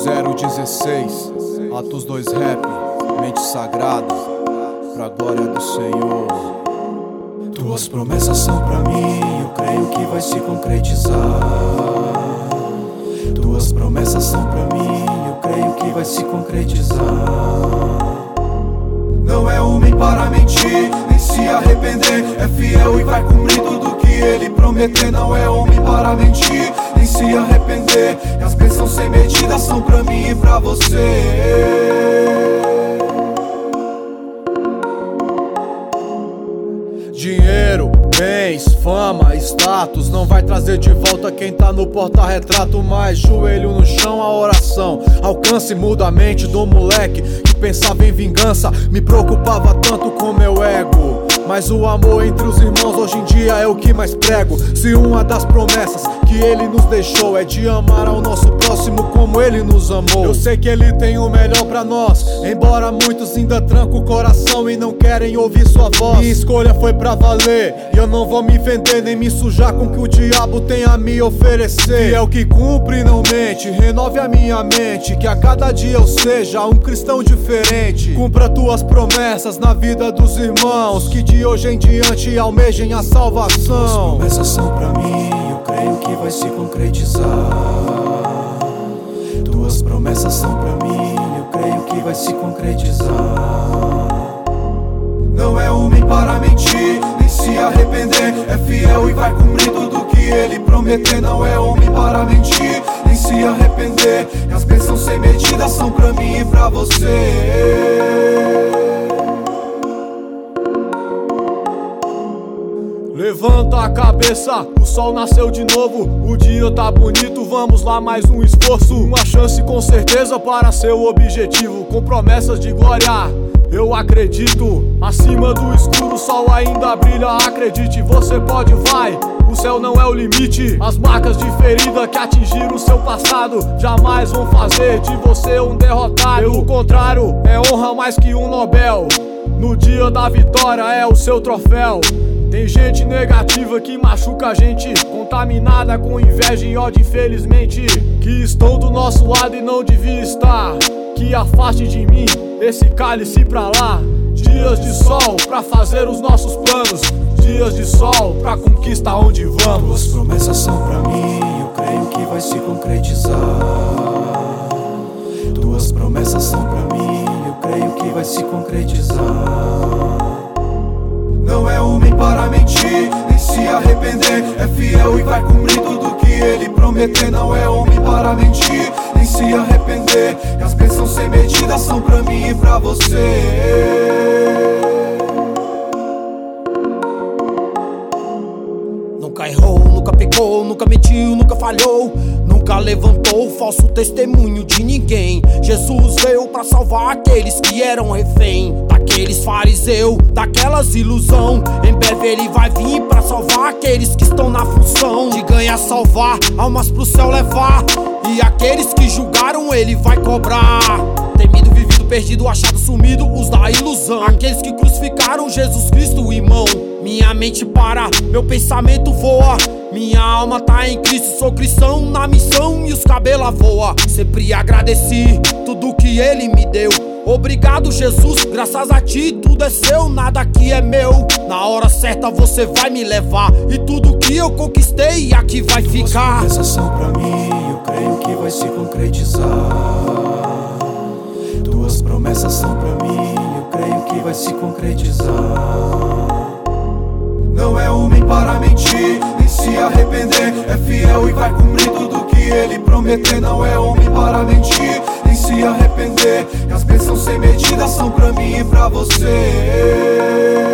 016, Atos 2 Rap, mente sagrada, pra glória do Senhor. Tuas promessas são pra mim, eu creio que vai se concretizar. Tuas promessas são pra mim, eu creio que vai se concretizar. Não é homem para mentir, nem se arrepender. É fiel e vai cumprir tudo que ele prometer. Não é homem para mentir, nem se arrepender. E as bênçãos sem medida são pra mim e pra você. Dinheiro, bens, fama, status não vai trazer de volta quem tá no porta-retrato. Mas joelho no chão, a oração alcance e muda a mente do moleque que pensava em vingança. Me preocupava tanto com meu ego, mas o amor entre os irmãos hoje em dia é o que mais prego. Se uma das promessas que ele nos deixou é de amar ao nosso próximo como ele nos amou, eu sei que ele tem o melhor pra nós, embora muitos ainda trancam o coração e não querem ouvir sua voz. Minha escolha foi pra valer e eu não vou me vender nem me sujar com o que o diabo tem a me oferecer. E é o que cumpre, não mente, renove a minha mente, que a cada dia eu seja um cristão diferente. Cumpra tuas promessas na vida dos irmãos, que de hoje em diante almejem a salvação. Tuas promessas são pra mim, eu creio que vai se concretizar. Tuas promessas são pra mim, eu creio que vai se concretizar. Não é homem para mentir, nem se arrepender. É fiel e vai cumprir tudo que ele prometer. Não é homem para mentir, nem se arrepender. E as bênçãos sem medida são pra mim e pra você. Levanta a cabeça, o sol nasceu de novo. O dia tá bonito, vamos lá, mais um esforço. Uma chance com certeza para seu objetivo, com promessas de glória. Eu acredito, acima do escuro o sol ainda brilha. Acredite, você pode, vai, o céu não é o limite. As marcas de ferida que atingiram o seu passado jamais vão fazer de você um derrotado. Pelo contrário, é honra mais que um Nobel. No dia da vitória é o seu troféu. Tem gente negativa que machuca a gente, contaminada com inveja e ódio, infelizmente, que estão do nosso lado e não devia estar. Que afaste de mim esse cálice pra lá. Dias de sol pra fazer os nossos planos, dias de sol pra conquistar onde vamos. Tuas promessas são pra mim, eu creio que vai se concretizar. Tuas promessas são pra mim, eu creio que vai se concretizar. Não é homem para mentir, nem se arrepender. É fiel e vai cumprir tudo que ele prometer. Não é homem para mentir, nem se arrepender. E as bênçãos sem medida são pra mim e pra você. Nunca errou, nunca pecou, nunca mentiu, nunca falhou, nunca levantou falso testemunho de ninguém. Jesus veio pra salvar aqueles que eram refém daqueles fariseus, daquelas ilusão. Em breve ele vai vir pra salvar aqueles que estão na função de ganhar, salvar, almas pro céu levar. E aqueles que julgaram ele vai cobrar. Temido, vivido, perdido, achado, sumido, os da ilusão. Aqueles que crucificaram Jesus Cristo, irmão. Minha mente para, meu pensamento voa. Minha alma tá em Cristo, sou cristão na missão e os cabelos voa. Sempre agradeci tudo que ele me deu. Obrigado, Jesus, graças a ti tudo é seu, nada aqui é meu. Na hora certa você vai me levar e tudo que eu conquistei aqui vai ficar. Tuas promessas são pra mim, eu creio que vai se concretizar. Tuas promessas são pra mim, eu creio que vai se concretizar. Não é homem para mentir, nem se arrepender. É fiel e vai cumprir tudo que ele prometer. Não é homem para mentir, nem se arrepender. E as bênçãos sem medida são pra mim e pra você.